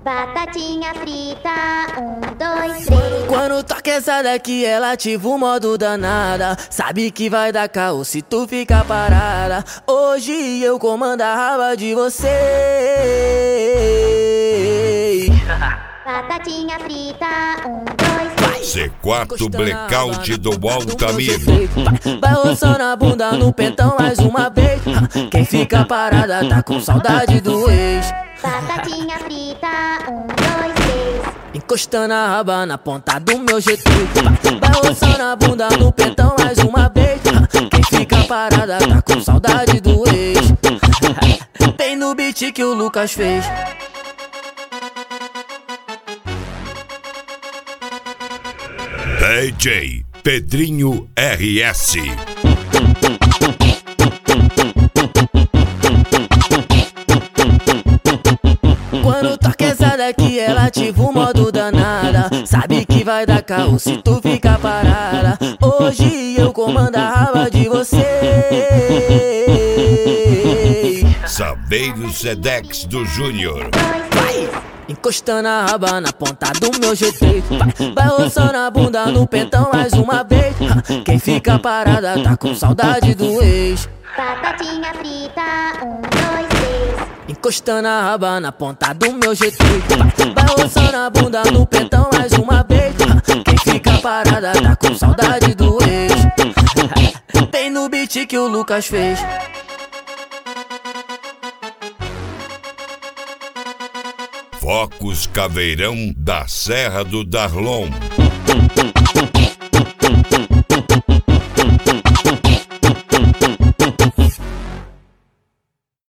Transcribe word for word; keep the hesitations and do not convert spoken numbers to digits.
Batatinha frita, um, dois, três. Quando toca essa daqui, ela ativa o modo danada. Sabe que vai dar caô se tu ficar parada. Hoje eu comando a raba de você. Batatinha frita, um, dois, três. C quatro Blackout do Altamir. Vai roçando a bunda no pentão mais uma vez. Quem fica parada tá com saudade do ex. Batatinha frita, um, dois, três. Encostando a raba na ponta do meu G três. Vai roçando a bunda no pentão mais uma vez. Quem fica parada tá com saudade do ex. Tem no beat que o Lucas fez. D J Pedrinho R S. Quando toca essa daqui, ela ativa o modo danada. Sabe que vai dar caô se tu ficar parada. Hoje eu comando a raba de você. Saveiro Sedex do Júnior. Encostando a raba na ponta do meu G três. Vai, vai roçando a bunda no pentão mais uma vez. Quem fica parada tá com saudade do ex. Batatinha frita, um, dois, três. Encostando a raba na ponta do meu G três. Vai, vai roçando a bunda no pentão mais uma vez. Quem fica parada tá com saudade do ex. Tem no beat que o Lucas fez. Focos Caveirão da Serra do Darlon.